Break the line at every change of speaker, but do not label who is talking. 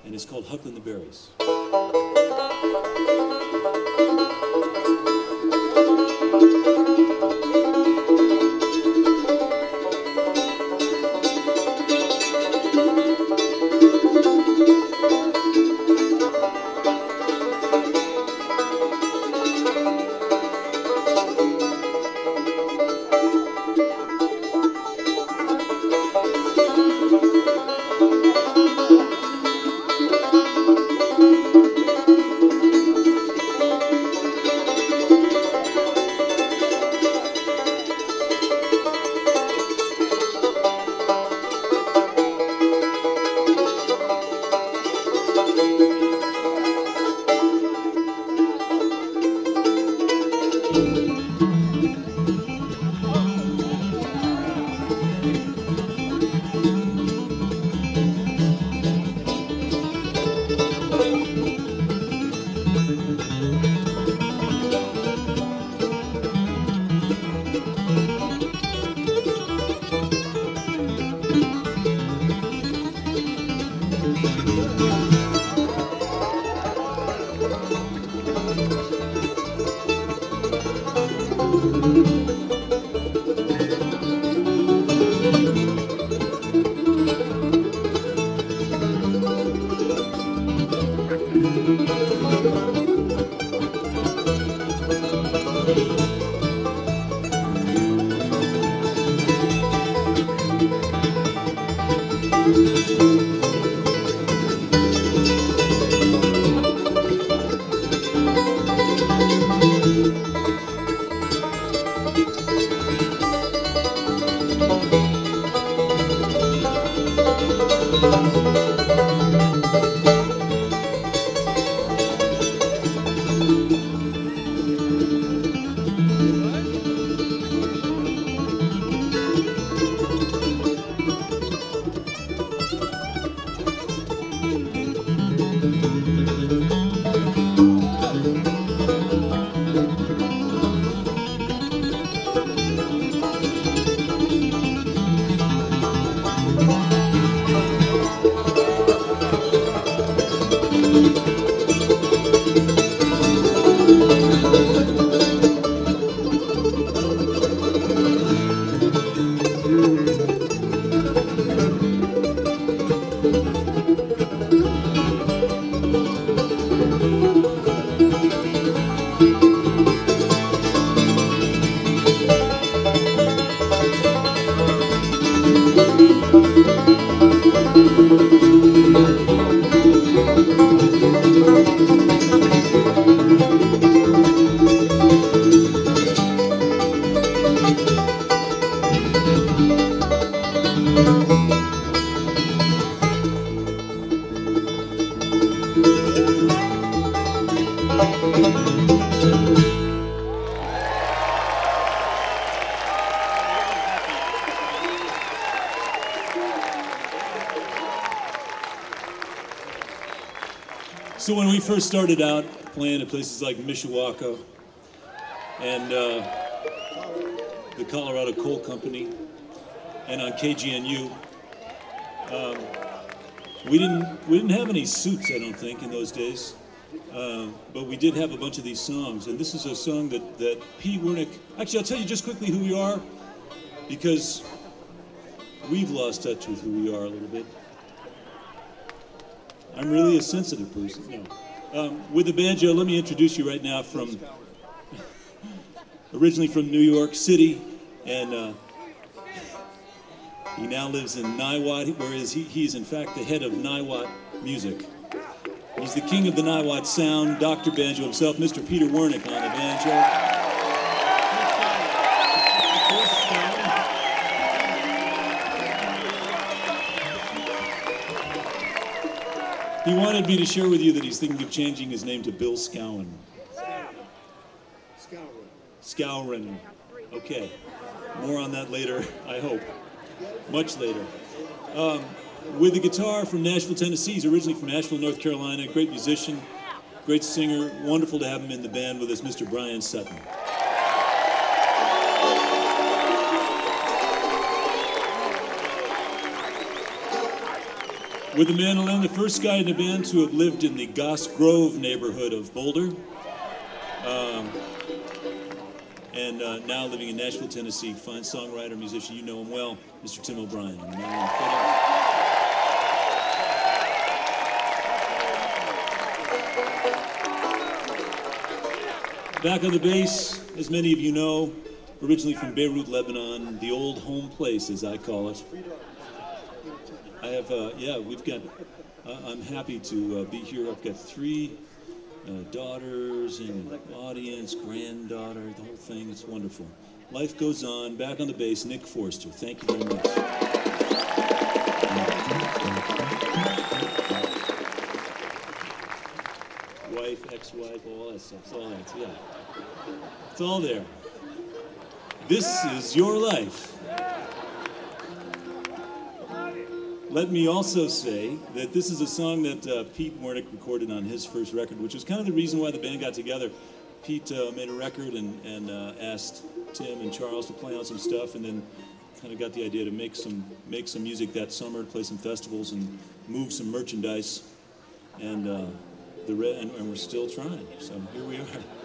and it's called Huckling the Berries. So when we first started out playing at places like Mishawaka and the Colorado Coal Company and on KGNU, we didn't have any suits, I don't think, in those days. But we did have a bunch of these songs, and this is a song that Pete Wernick. Actually, I'll tell you just quickly who we are, because we've lost touch with who we are a little bit. I'm really a sensitive person. No. With the banjo, let me introduce you right now from, originally from New York City, and he now lives in Niwot, whereas he's in fact the head of Niwot Music. He's the king of the Niwot sound, Dr. Banjo himself, Mr. Peter Wernick on the banjo. He wanted me to share with you that he's thinking of changing his name to Bill Scowen. Scowron. Okay. More on that later, I hope. Much later. With the guitar from Nashville, Tennessee. He's originally from Nashville, North Carolina. Great musician, great singer. Wonderful to have him in the band with us, Mr. Brian Sutton. With the mandolin, the first guy in the band to have lived in the Goss Grove neighborhood of Boulder. And now living in Nashville, Tennessee. Fine songwriter, musician, you know him well, Mr. Tim O'Brien. Back on the bass, as many of you know, originally from Beirut, Lebanon, the old home place, as I call it. I have, I'm happy to be here. I've got 3 daughters in the audience, granddaughter, the whole thing. It's wonderful. Life goes on. Back on the bass, Nick Forster. Thank you very much. Wife, ex-wife, all that stuff. It's all that, yeah. It's all there. This is your life. Let me also say that this is a song that Pete Wernick recorded on his first record, which was kind of the reason why the band got together. Pete made a record and asked Tim and Charles to play on some stuff, and then kind of got the idea to make some music that summer, play some festivals, and move some merchandise, and we're still trying. So here we are.